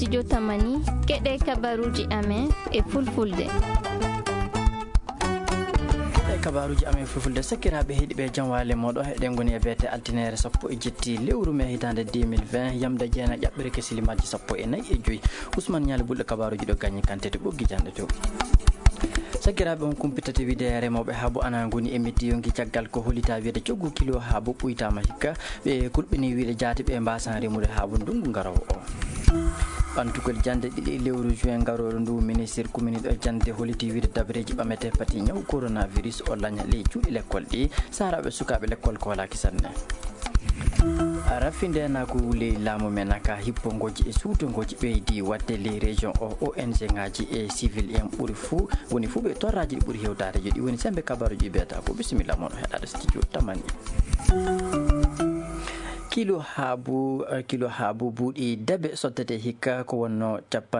studio Tamani keɗe kabaruji amen e fulfulde. kabaruji amen fulfulde sakiraɓe heeɗiɓe janwale moɗo heɗen goni e beete altinere sappo e jetti lewru me hitande 2020 yamde jeena ƴaɓɓere kesilimaji sappo e nayyi e joyyi Ousmane Ñale Bulɗo kabaruji ɗo gagni kantete ɓoggi jande to sakiraɓe on kumpitata wiide remoɓe haabo ana goni e meddi yonki caggal ko holita wiide coggu kilo haabo ɓuytama hikka ɓe kulɓini wiide jaati ɓe mbasan remude haabo ndungu garowo o ɓantugol jande ɗiɗi lewru juin garoɗo ndu ministre commune ɗo jande holiti wiide dabreji ɓamete pati ñaw coronavirus o laña ley cuuɗi l'école ɗi saraɓe sukaɓe l'école ko walaki sanne raffinde nako ley laamu men ka hippogoji e suutogoji ɓeydi wadde ley région o ONG ngaji e civil en ɓuuri fuu woni fuu ɓe torraji ɗi ɓuuri hewtadeji ɗi woni sembe kabaruji biyata ko bisimilla moɗo heɗade studio Tamani kilo haabu buuɗi debe soddete hikka ko wonno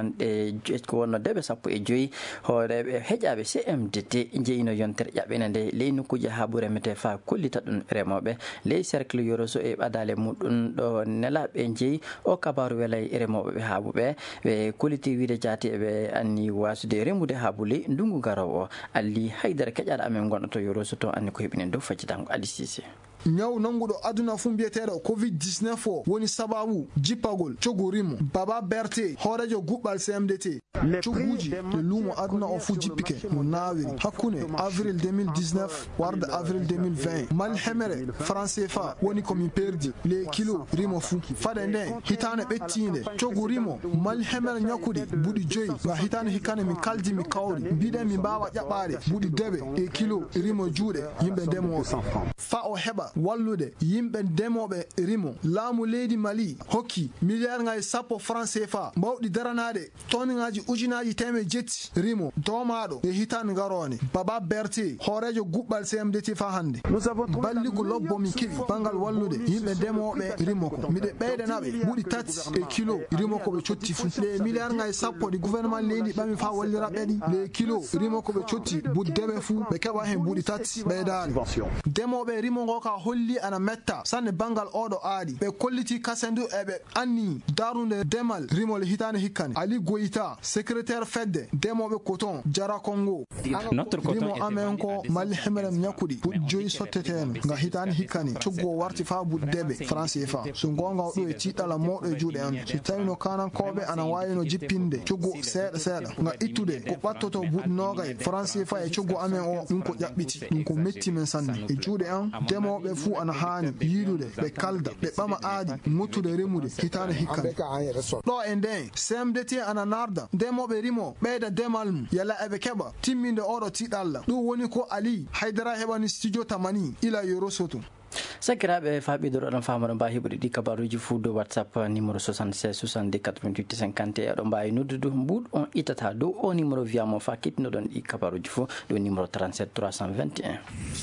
debe sappo e joyyi hooreɓe heƴaɓe CMDT jeyino yontere ƴaɓɓene nde ley nokkuji haabu remete fa kollita ɗum remoɓe ley cercle yoroso e ɓadale muɗum ɗo nelaɓe jeeyi o kabaru welay remoɓe ɓe haabuɓe ɓe kolliti wiide jaati eɓe anni wasude remude haabu ley ndungu garowo o alli haydara keƴaɗo amen gonɗo to yoroso to anni ko heɓinen dow faccitango Ali Cissé ñaw nanguɗo aduna fu mbiyeteɗo covid-19 o woni sababu jippagol cogorimo Baba Berté hoorejo guɓɓal CMDT cogguji e luumo aduna o fu jippike no nawiri hakkunde avril 2019 warde avril 2020 mal hemere franc CFA woni komin perdi les kilo rimo fu fade nde hitane ɓettinde cogorimo mal hemere ñakkude buuɗi joyyi ga hitane hikkane min kaldi mi kawri mbiɗen mi mbawa ƴaɓɓade buuɗi debe e kilo rimo juuɗe yimɓe ndemoɓe fa o heɓa wallude yimɓe ndemoɓe rimo laamu leydi Mali hokki milliard ngaji 10 franc CFA mbawɗi daranade tonnegaji ujunaji teme jetti rimo domaɗo e hitande garone Baba Berté hoorejo guɓɓal CMDT fa hande balligo lobbo mi keeɓi bangal wallude yimɓe ndemoɓe rimo ko miɗe ɓeydanaɓe ɓuuɗi 3 e kilo rimo koɓe cotti fu les milliard ngaji 10 ɗi gouvernement leydi ɓami fa walliraɓe ɗi les kilo rimo koɓe cotti buuɗi debe fu ɓe keɓa hen ɓuuɗi 3 ɓeydani ndemoɓe rimo ngo ka holli ana metta sanne bangal oɗo aadi ɓe kolliti kasendu eɓe anni darude demal rimol hitane hikkane Ali Goïta secrétaire fedde demoɓe coton Jara Congo rimo amen ko mali hemerem ñakkuɗi buuɗi joyyi sotteteno nga hitane hikkane coggo warti fa buuɗi debe franc CFA so gonga ɗo e tiɗɗala moɗo e juuɗe an so tawino kanankoɓe ana wawino jippinde coggo seeɗa nga ittude ko ɓattoto buuɗi nogay franc CFA e coggo amen o ɗum ko ƴaɓɓiti ɗum ko metti men sanne e juuɗe an demoɓe fu ana hani yiidude ɓe kalda ɓe ɓama aadi muttude remude hitane hikkane ɗo e nden CMDT ana narda ndemoɓe rimo ɓeyda demal mum yalla eɓe keɓa timminde oɗo tiɗalla ɗum woni ko Ali Haydara heɓani studio Tamani ila Yorosoto sakiraɓe faɓidoro oɗon famaɗo mbawi heɓude ɗi kabaruji fuu dow WhatsApp numéro 76 62 88 51 oɗon mbawi noddude mbuɗ on itata dow o numéro wiyamo fa kettinoɗon ɗi kabaruji fuu dow numéro 37 321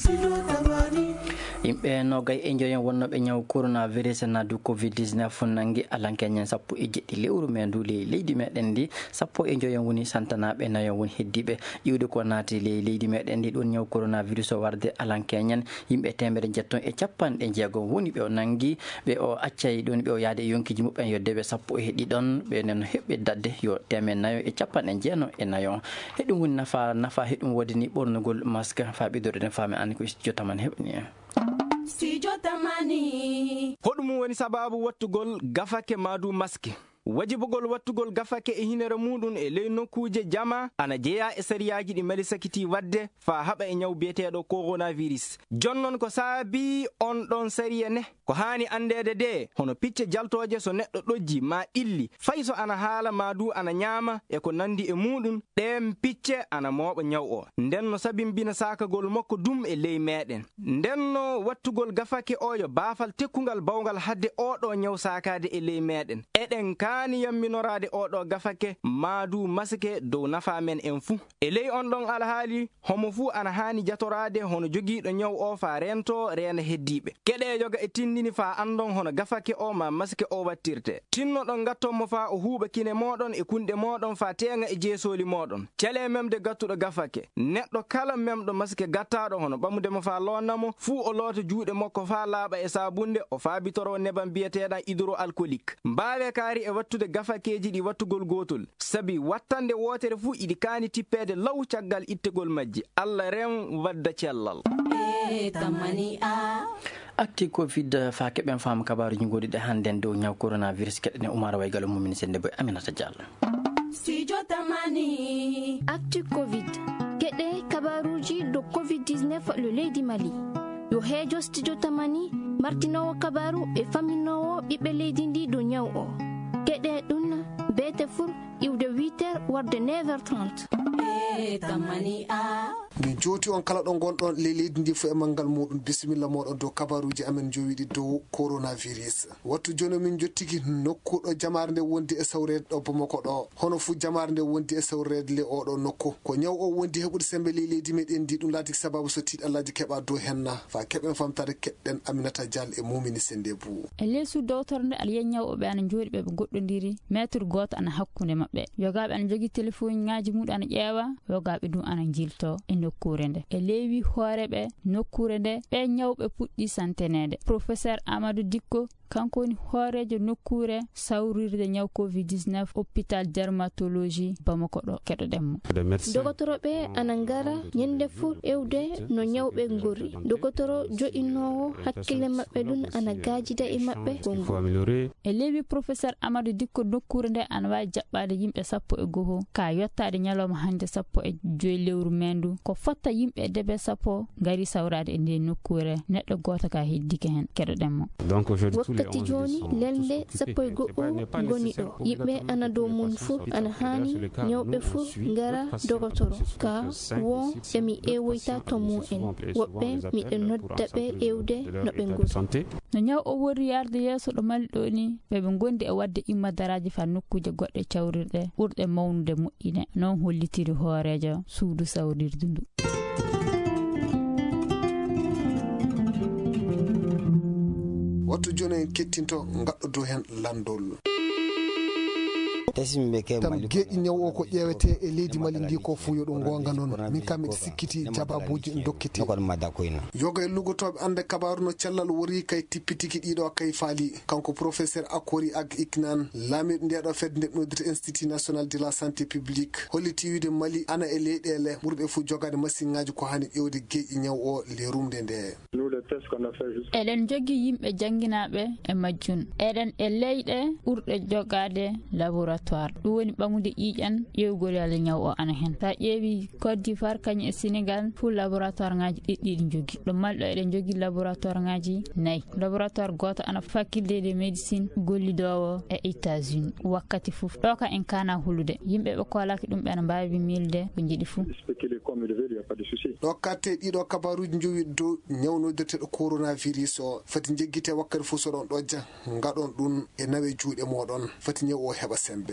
yimɓe nogay e joyen wonnoɓe ñaw coronavirus na du covid-19 nangui alankeñen sappo e jeɗɗi lewru men ndu leydi meɗen ndi sappo e joyen woni santanaɓe nayo woni heddiɓe ƴiwde ko naati leydi meɗen ndi ɗon ñaw coronavirus o warde alankeñen yimɓe temere jetton e capanɗe jeegom woni ɓe o nangui ɓe o accay ɗon ɓe o yaade e yonkiji muɓɓen yodde ɓe sappo e heɗɗiɗon ɓe nen heɓɓe dadde yo temen nayo e capanɗe jeeno e nayo heɗum woni nafa heɗum wodini ɓornugol masque faɓidore den fami an ko studio Tamani heɓni en studio Tamani hoɗum woni sababu wattugol gafake madu masque wajibugol wattugol gafake e hinere muɗum e ley nokkuje jama ana jeeya e sariyaji ɗi mali sakiti wadde fa haɓa e ñaw biyeteɗo coronavirus jonnon ko saabi on ɗon sariya ne ko hani andede de hono picce jaltoje so neɗɗo ɗojji ma illi fay so ana haala ma du ana ñaama e ko nandi e muɗum ɗen picce ana mooɓa ñaw o ndenno sabimbina sakagol makko dum e ley meɗen ndenno wattugol gafake o yo baafal tekkugal bawgal hadde oɗo ñaw sakade e ley meɗen eɗen hani yamminorade oɗo gafake madu masike dow nafa men en fuu e ley on ɗon alhaali homo fuu ana hani jatorade hono jogiiɗo ñaw o fa rento reena heddiɓe keɗe yoga e tindini fa andon hono gafake o ma masike o wattirte tinnoɗon gattonmo fa o huuɓa kine moɗon e kunɗe moɗon fa teŋa e jeesoli moɗon cele memde gattuɗo gafake neɗɗo kala memɗo masike gattaɗo hono ɓamudemo fa lonnamo fuu o loota juuɗe makko fa laaɓa e sabunde o faabitoro neban biyeteɗan hydroalcoolique mbawe kaari e wattude gafakeji ɗi wattugol gotol sabi wattande wotere fuu iɗi kaani tippede law caggal ittegol majji. Allah rem wadda cellal. acti covid fa keɓen faama kabaruji goɗiɗe hannden dow ñaw coronavirus keɗene Oumar Waygalo mumini sende boy Aminata Diallo. acti covid keɗe kabaruji dow covid-19 le leydi Mali. yo heejo studio tamani martinowo kabaru e faminowo ɓiɓɓe leydi ndi dow ñaw o. keɗe ɗum beete fur iwde 8h warde 9h30. min joti on kala ɗo gonɗon leydi ndi fo e mangal muɗum bisimilla moɗon dow kabaruji amen jowiɗi dow coronavirus. wattu joni min jottiki nokkuɗo jamare nde wondi e sawrede ɗo Bamako ɗo. hono fu jamare nde wondi e sawrede le oɗo nokku ko ñaw o wondi heɓude sembe leydi meɗen ndi ɗum laati sababu so tiiɗallaji keɓa dow henna fa keɓen famtade keɗɗen Aminata Diallo e mumini sende bou e leesu dowtornde aliya ñawɓe ana jooɗi ɓe goɗɗodiri métre goto ana hakkunde mabɓe. yogaɓe ana jogui téléphone ngaji muɗum ana ƴeewa yogaɓe ɗum ana jilto e nokkure nde e leewi hooreɓe nokkure nde ɓe ñawɓe puɗɗi santenede. professeur Amadou Dicko kanko woni hoorejo nokkure sawrirde ñaw covid-19 hôpital dermatologie Bamako ɗo keɗoɗenmo. dogotoroɓe ana ngara ñande fuu ewde no ñawɓe gorri. dogotoro joɗinowo hakkille maɓɓe ɗum ana gajida e maɓɓe. e leewi professeur Amadou Dicko nokkure nde ana wawi jaɓɓade yimɓe 15 ka yottade ñalawma hande 15 lewru mendu ko fotta yimɓe debe 10 gari sawrade e nde nokkure neɗɗo goto ka heddike hen keɗoɗenmo. wakkati joni lelde 11 goni ɗo. yimɓe ana dow mum fuu ana hani ñawɓe fuu ngara dogotoro ka won emi ewoyta to mu'en woɓɓe miɗe nodda ɓe ewde no ɓe goni. no ñaw o wori yarde yeeso ɗo Mali ɗo ni ɓeɓe gondi e wadde immadaraji fa nokkuje goɗɗe cawrirɗe ɓurɗe mawnude moƴƴine noon hollitiri hoorejo suudu sawrirdu ndu. wattu joni en kettinto gaɗɗo dow hen landol. tam geeƴi ñaw o ko ƴeewete e leydi Mali ndi ko fu yo ɗum gonga noon min kam miɗe sikkiti jababuji dokkete yoga e lugotoɓe ande kabaru no cellal wori kay tippitiki ɗiɗo kay faali kanko professeur Akori Ag Iknan laamiɗo ndeɗo fedde nde noddita institut national de la santé publique holliti wiide Mali ana e leyɗele ɓurɓe fu jogade machine ngaji ko hani ƴewde geeƴi ñaw o le rumde nde. eɗen jogui yimɓe janguinaɓe e majjun eɗen e leyɗe ɓurɗe jogade laboratoire ɗum woni ɓamude ƴiƴan ƴewgol yalle ñaw o ana hen. sa ƴeewi Côte d'Ivoire kañum e Sénégal fu laboratoire ngaji ɗiɗɗiɗi jogui. ɗo Mali ɗo eɗen jogui laboratoire ngaji 4. laboratoire goto ana faculté de médecine gollidowo e États-Unis wakkati foof ɗo ka en kana hulude yimɓe ɓe kolaki ɗum ɓe ana mbawi milde ko jiiɗi fuu. ɗo katte ɗiɗo kabaruji jowi dow ñawnodirteɗo coronavirus o fati jeggite wakkati fuu soɗon ɗojja gaɗon ɗum e nawe juuɗe moɗon fati ñaw o heɓa sembe.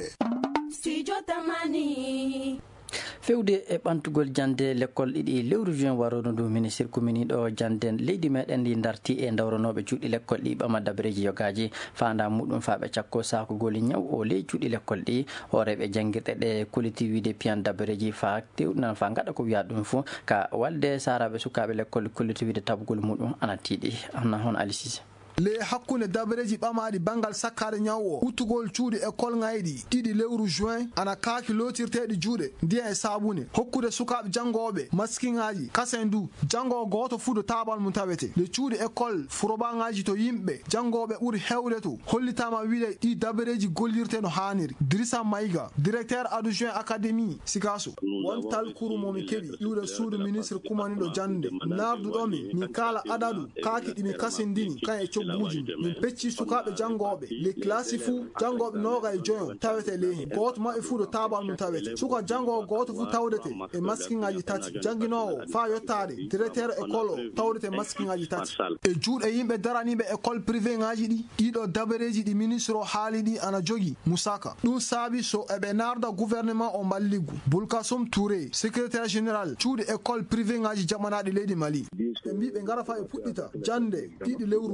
fewde e ɓantugol jande l'école ɗiɗi lewru juin warono dow ministre commune ɗo janden leydi meɗen ndi darti e dawranoɓe cuuɗi l'école ɗi ɓama dabareji yogaji fanda muɗum faɓe cakko sakogoli ñaw o ley cuuɗi l'école ɗi hooreɓe jangguirɗe ɗe koliti wiide piyan dabareji fa tewɗunan fa gaɗa ko wiya ɗum fo ka walde saraɓe sukaɓe l'école koliti wiide tabgol muɗum ana tiiɗi hana hono Ali Cissé. le hakkunde dabareji ɓamaɗi bangal sakkade ñaw o uttugol cuuɗi école ŋayɗi ɗiɗi lewru juin ana kaaki lotirteɗi juuɗe ndiya e sabune hokkude sukaɓe jangoɓe maskiŋaji kasen du jangowo goto fuu do tabal mum tawete le cuuɗi école furoɓaŋaji to yimɓe jangoɓe ɓuuri hewde to hollitama wiide ɗi dabareji gollirte no haniri. Drissa Maïga directeur adjoint académie Sikasso won talkuru momi keeɓi iwde suudu ministre kumaniɗo jande narduɗomi min kala adadu kaaki ɗimi kasendini kan e buji min pecci sukaɓe jangoɓe le classe fuu jangoɓe 25 tawete ley hen goto mabɓe fuu do tabal mum tawete suka jangowo goto fuu tawdete e maskiŋaji 3 jangguinowo fa yottade directeur école o tawdete maskiŋaji 3 e juuɗe yimɓe daraniɓe école privé ngaji ɗi ɗiɗo dabareji ɗi ministre o haali ɗi ana jogui musaka ɗum saabi so eɓe narda gouvernement o balligu Boulkassoum Touré secrétaire général cuuɗi école privé ngaji jaɓanaɗi leydi Mali ɓe mbi ɓe gara fa e puɗɗita jande ɗiɗi lewru juin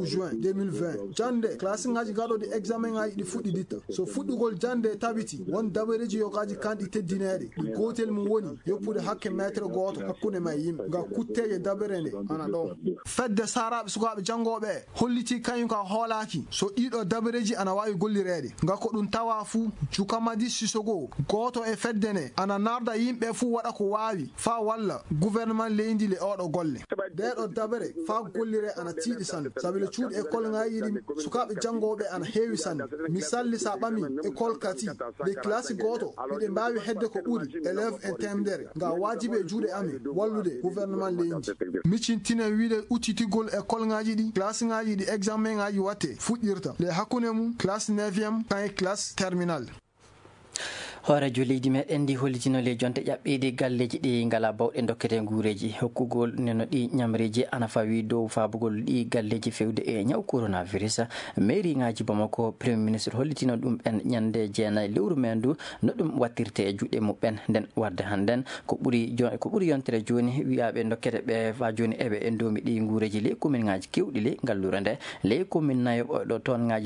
2020 jande classe ngaji gado di examen ngaji di fuddi ditta so fuddugol jande tabiti won dabareji yokaji kandi teddinede gotel mu woni yoppude hakke metre goto hakkunde may yimbe ga kutteje daberende ana do fedde sarabe sukabe jangobe holliti kanyum ka holaki so ido dabareji ana wawi gollirede ga ko dun tawa fu jukamadi sisogo goto e feddene ana narda yimbe fu wada ko wawi fa walla gouvernement leindi le odo golle de do dabere fa gollire ana tiidi san sabile cuudi école ngayidi sukabe jangobe ana heewi san misalli sa bami école kati de classe goto be mbaawi hedde ko buri élève intermédiaire ga wajibe juude ami wallude gouvernement leindi micintine wiide utitigol école ngaji di classe ngaji di examen ngaji watte fudirta le hakune mum classe 9e tan classe terminale hoore leydi meɗen ndi hollitinole jonte ƴaɓɓede galleji ɗi ngala bawɗe dokkete guureji hokkugol neno ɗi ñamreji ana fawi dow fabugol ɗi galleji fewde e ñaw coronavirus mairie ngaji Bamako premier ministre hollitino ɗum ɓen ñande jeenayi lewru men ndu no ɗum wattirte e juuɗe muɓɓen nden warde hannden ko ɓuuri yontere joni wiyaɓe dokkete ɓe fa joni eɓe e ndomi ɗi guureji ley commune ngaji kewɗi ley ngallure nde ley commune nayo ɗo toon ngaji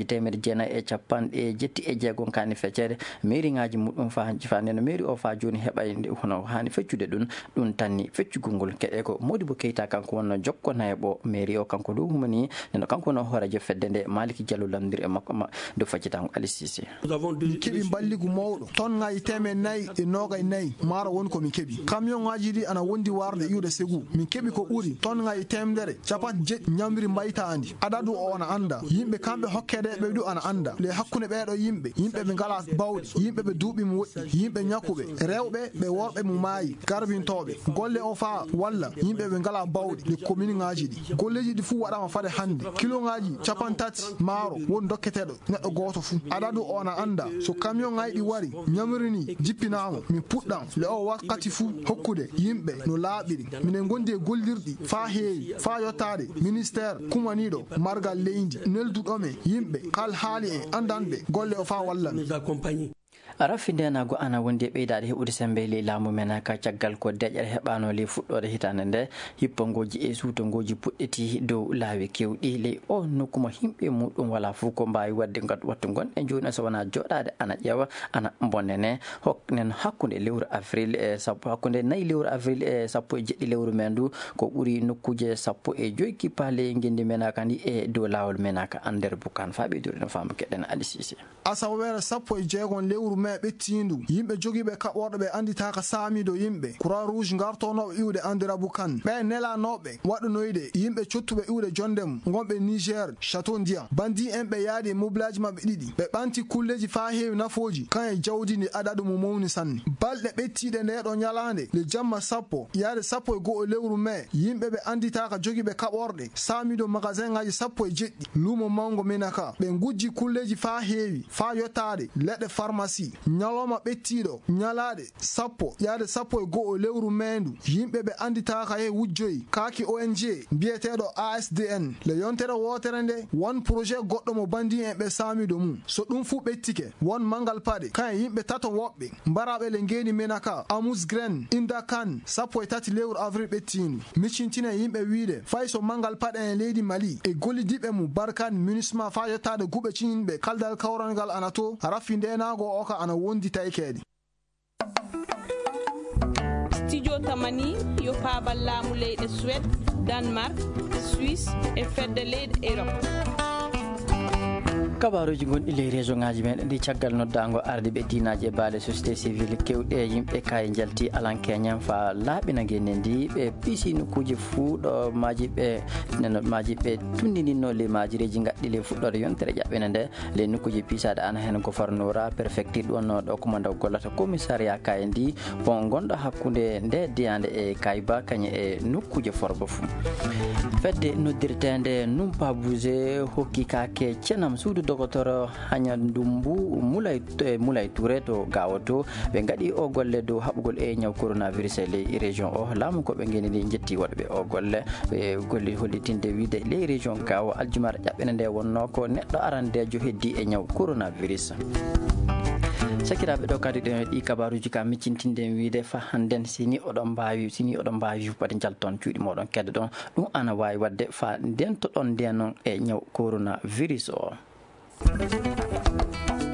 1,976 kani feccere mairie ngaji muɗum fa neno mairie o fa joni heɓay hono hani feccude ɗum tanni feccugol ngol keɗe ko Modibo Keita kanko wonno jokko nayoɓo mairie o kanko ɗum humani neno kanko no hoorajo fedde nde Maliki Diallo lamdir e makko do faccitango Ali Cissé keɓi balligu mawɗo ton ngaji 494 maaro woni ko min keɓi camion ngaji ɗi ana wondi warde iwde segu min keɓi ko ɓuuri ton ngaji 100 ñamri mbayta andi adadu o ana anda yimɓe kamɓe hokkede ɓe ɗu ana anda le hakkunde ɓeɗo yimɓe ɓe ngala bawɗe yimɓe ɓe duuɓi mo woɗɗi yimɓe ñakkuɓe rewɓe ɓe worɓe mo maayi garbintoɓe golle o fa walla yimɓe ɓe ngala bawɗe le commune ngaji ɗi golleji ɗi fuu waɗama fade hande kilo ngaji 30 maaro woni dokketeɗo neɗɗo goto fuu adadu o ana anda so camion ngaji ɗi wari ñamrini jippinama min puɗɗam le o wakkati fuu hokkude yimɓe no laaɓiri minen gondi e gollirɗi fa heewi fa yottade ministére kumaniɗo margal leydi nelduɗome yimɓe kal haali en andanɓe golle o fa wallami rafi ndenago ana wondi e ɓeydade heɓude sembe ley laamu men ka caggal ko deƴƴere heɓano ley fuɗɗode hitande nde hippongoji e suutongoji puɗɗeti dow laawi kewɗi ley o nokkuma himɓe muɗum wala fof ko mbawi wadde wattu gonɗe joni so wona joɗade ana ƴeewa ana bonnene nen hakkude lewru avril e sappo hakkude 4 lewru avril e 17 lewru men ndu ko ɓuuri nokkuje 15 kippa ley gendi men kandi e dow lawol men ka Ander Boukane fa ɓeydori no faamu keɗen Ali Cissé asawere 16 lewru men ɓettindu yimɓe jogiiɓe kaɓorɗo ɓe anditaka saamido yimɓe croix rouge gartonoɓe iwde Ander Boukane ɓe nelanoɓe waɗanoyde yimɓe cottuɓe iwde jondem gonɓe Niger château ndiyam bandi en ɓe yaadi mobilaji mabɓe ɗiɗi ɓe ɓanti kulleji fa heewi nafoji kan e jawdi ndi adadu mo mawni sanne balɗe ɓettiɗe ndeɗo ñalande le jamma 10 yaade 11 lewru mai yimɓe ɓe anditaka jogiiɓe kaɓorɗe saamido magasin ngaji 17 lumo mango menaka ɓe gujji kulleji fa heewi fa yottade leɗɗe pharmacie ñalawma ɓettiɗo ñalade 10 yaade 11 lewru mendu yimɓe ɓe anditaka e wujjoyi kaaki ONG biyeteɗo ASDN le yontere wotere nde won projet goɗɗo mo bandi en ɓe saamido mum so ɗum fu ɓettike won mangal paɗe kan yimɓe tato woɓɓe mbaraɓe le ngeni menaka Amus Gren Inda Kan 13 lewru avril ɓettindu miccintine yimɓe wiide fay so mangal paɗe en leydi Mali e gollidiɓe mum Barkan munisma fa yettade guɓe cinɓe kaldal kawrangal anato rafi ndenago oka ana wondi taykede studio tamani yo paabal laamu leyɗe Suède Danemark Suisse e fedde leyɗe Europe kabaruji gonɗi ley région ngaji meɗen ɗi caggal noddago arde ɓe dinaji e baale société civile kewɗe yimɓe kaye jalti alan keñan fa laaɓina genne ndi ɓe piisi nokkuji fuu ɗo maji ɓe neno maji ɓe tundinino le majireji gaɗɗi le fuɗɗode yontere ƴaɓɓene nde le nokkuji piisade ana hen gouvernora préfecture ɗon ɗo commanda gollata commissariat kaye ndi bon gonɗo hakkude nde diyande e kayba kañe e nokkuje forba fuu fedde noddirtede Numpa Bouzé hokki kake cenam suudu docteur Hagnandumbu Moulay Touré to gawoto ɓe gaɗi o golle dow haɓugol e ñaw coronavirus e ley région o laamu ko ɓe geni ɗi jetti waɗɓe o golle ɓe golli hollitinde wiide ley région gawo aljumara ƴaɓɓene nde wonno ko neɗɗo arandejo heddi e ñaw coronavirus sakiraɓe ɗo kadi ɗi kabaruji ka miccintinden wiide fa handen sini oɗon mbawi yuppade jalton cuuɗi moɗon kedde ɗon ɗum ana wawi wadde fa nden to ɗon nden noon e ñaw coronavirus o.